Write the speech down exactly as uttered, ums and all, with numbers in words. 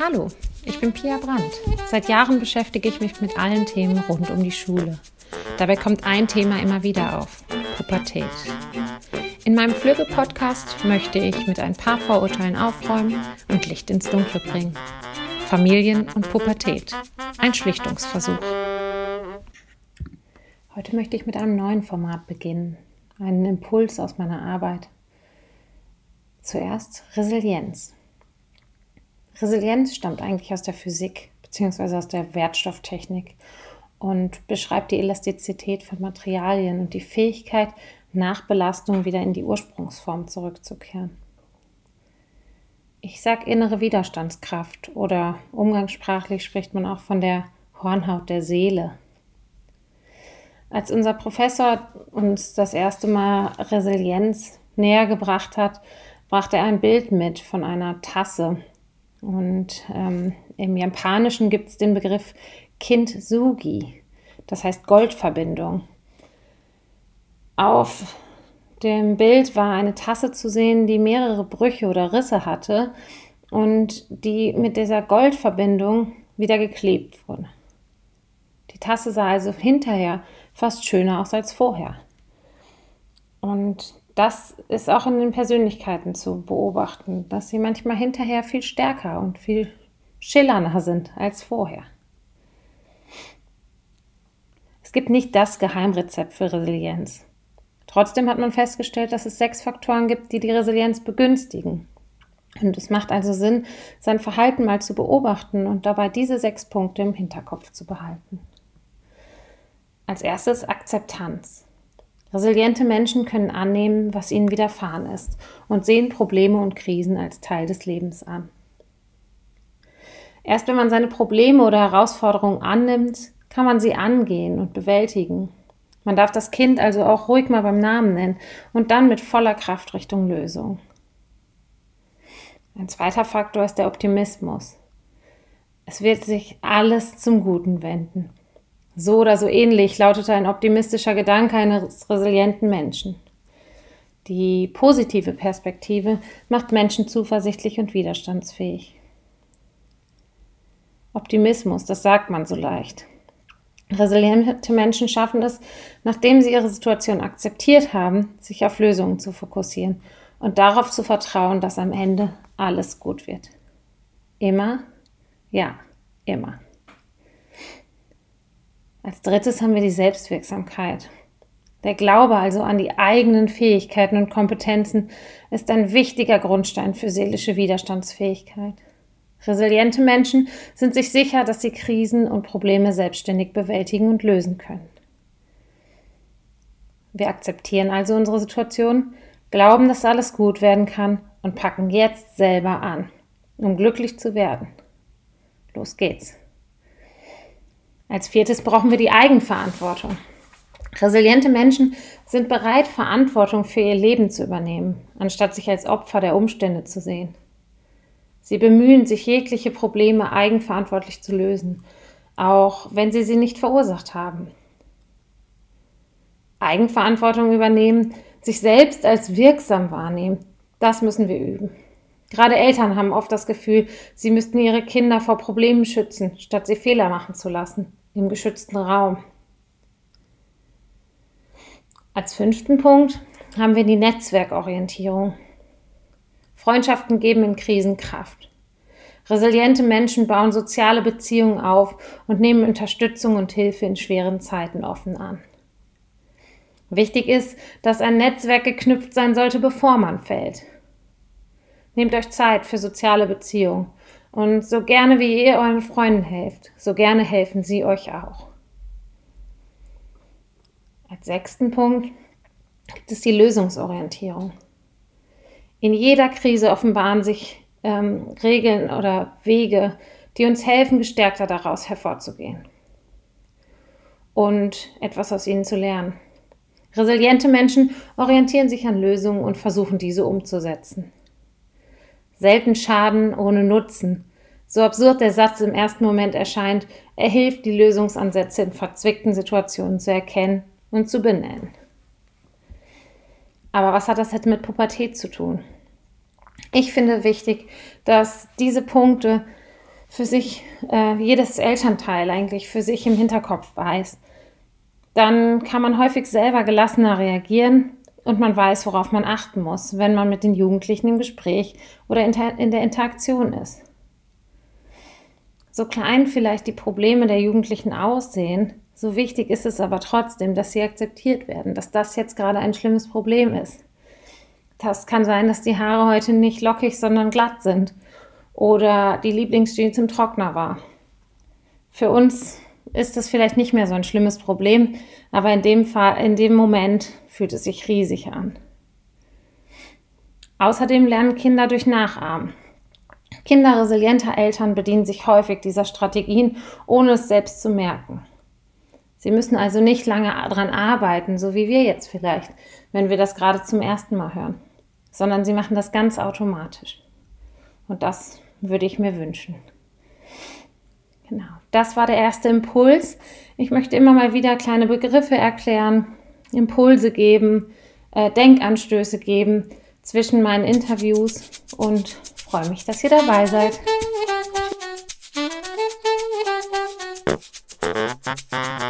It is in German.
Hallo, ich bin Pia Brandt. Seit Jahren beschäftige ich mich mit allen Themen rund um die Schule. Dabei kommt ein Thema immer wieder auf: Pubertät. In meinem Flügge-Podcast möchte ich mit ein paar Vorurteilen aufräumen und Licht ins Dunkle bringen. Familien und Pubertät. Ein Schlichtungsversuch. Heute möchte ich mit einem neuen Format beginnen. Einen Impuls aus meiner Arbeit. Zuerst Resilienz. Resilienz stammt eigentlich aus der Physik bzw. aus der Wertstofftechnik und beschreibt die Elastizität von Materialien und die Fähigkeit, nach Belastung wieder in die Ursprungsform zurückzukehren. Ich sage innere Widerstandskraft oder umgangssprachlich spricht man auch von der Hornhaut der Seele. Als unser Professor uns das erste Mal Resilienz näher gebracht hat, brachte er ein Bild mit von einer Tasse. Und ähm, im Japanischen gibt es den Begriff Kintsugi, das heißt Goldverbindung. Auf dem Bild war eine Tasse zu sehen, die mehrere Brüche oder Risse hatte und die mit dieser Goldverbindung wieder geklebt wurde. Die Tasse sah also hinterher fast schöner aus als vorher. Und das ist auch in den Persönlichkeiten zu beobachten, dass sie manchmal hinterher viel stärker und viel schillernder sind als vorher. Es gibt nicht das Geheimrezept für Resilienz. Trotzdem hat man festgestellt, dass es sechs Faktoren gibt, die die Resilienz begünstigen. Und es macht also Sinn, sein Verhalten mal zu beobachten und dabei diese sechs Punkte im Hinterkopf zu behalten. Als erstes Akzeptanz. Resiliente Menschen können annehmen, was ihnen widerfahren ist und sehen Probleme und Krisen als Teil des Lebens an. Erst wenn man seine Probleme oder Herausforderungen annimmt, kann man sie angehen und bewältigen. Man darf das Kind also auch ruhig mal beim Namen nennen und dann mit voller Kraft Richtung Lösung. Ein zweiter Faktor ist der Optimismus. Es wird sich alles zum Guten wenden. So oder so ähnlich lautete ein optimistischer Gedanke eines resilienten Menschen. Die positive Perspektive macht Menschen zuversichtlich und widerstandsfähig. Optimismus, das sagt man so leicht. Resiliente Menschen schaffen es, nachdem sie ihre Situation akzeptiert haben, sich auf Lösungen zu fokussieren und darauf zu vertrauen, dass am Ende alles gut wird. Immer? Ja, immer. Als drittes haben wir die Selbstwirksamkeit. Der Glaube also an die eigenen Fähigkeiten und Kompetenzen ist ein wichtiger Grundstein für seelische Widerstandsfähigkeit. Resiliente Menschen sind sich sicher, dass sie Krisen und Probleme selbstständig bewältigen und lösen können. Wir akzeptieren also unsere Situation, glauben, dass alles gut werden kann und packen jetzt selber an, um glücklich zu werden. Los geht's. Als viertes brauchen wir die Eigenverantwortung. Resiliente Menschen sind bereit, Verantwortung für ihr Leben zu übernehmen, anstatt sich als Opfer der Umstände zu sehen. Sie bemühen sich, jegliche Probleme eigenverantwortlich zu lösen, auch wenn sie sie nicht verursacht haben. Eigenverantwortung übernehmen, sich selbst als wirksam wahrnehmen, das müssen wir üben. Gerade Eltern haben oft das Gefühl, sie müssten ihre Kinder vor Problemen schützen, statt sie Fehler machen zu lassen, im geschützten Raum. Als fünften Punkt haben wir die Netzwerkorientierung. Freundschaften geben in Krisen Kraft. Resiliente Menschen bauen soziale Beziehungen auf und nehmen Unterstützung und Hilfe in schweren Zeiten offen an. Wichtig ist, dass ein Netzwerk geknüpft sein sollte, bevor man fällt. Nehmt euch Zeit für soziale Beziehungen und so gerne wie ihr euren Freunden helft, so gerne helfen sie euch auch. Als sechsten Punkt gibt es die Lösungsorientierung. In jeder Krise offenbaren sich ähm, Regeln oder Wege, die uns helfen, gestärkter daraus hervorzugehen und etwas aus ihnen zu lernen. Resiliente Menschen orientieren sich an Lösungen und versuchen, diese umzusetzen. Selten Schaden ohne Nutzen. So absurd der Satz im ersten Moment erscheint, er hilft, die Lösungsansätze in verzwickten Situationen zu erkennen und zu benennen. Aber was hat das jetzt mit Pubertät zu tun? Ich finde wichtig, dass diese Punkte für sich, äh, jedes Elternteil eigentlich für sich im Hinterkopf weiß, dann kann man häufig selber gelassener reagieren und man weiß, worauf man achten muss, wenn man mit den Jugendlichen im Gespräch oder in der Interaktion ist. So klein vielleicht die Probleme der Jugendlichen aussehen, so wichtig ist es aber trotzdem, dass sie akzeptiert werden, dass das jetzt gerade ein schlimmes Problem ist. Das kann sein, dass die Haare heute nicht lockig, sondern glatt sind oder die Lieblingsjeans im Trockner war. Für uns ist das vielleicht nicht mehr so ein schlimmes Problem, aber in dem Fall, in dem Moment fühlt es sich riesig an. Außerdem lernen Kinder durch Nachahmen. Kinder resilienter Eltern bedienen sich häufig dieser Strategien, ohne es selbst zu merken. Sie müssen also nicht lange daran arbeiten, so wie wir jetzt vielleicht, wenn wir das gerade zum ersten Mal hören, sondern sie machen das ganz automatisch. Und das würde ich mir wünschen. Genau, das war der erste Impuls. Ich möchte immer mal wieder kleine Begriffe erklären, Impulse geben, äh, Denkanstöße geben zwischen meinen Interviews und freue mich, dass ihr dabei seid.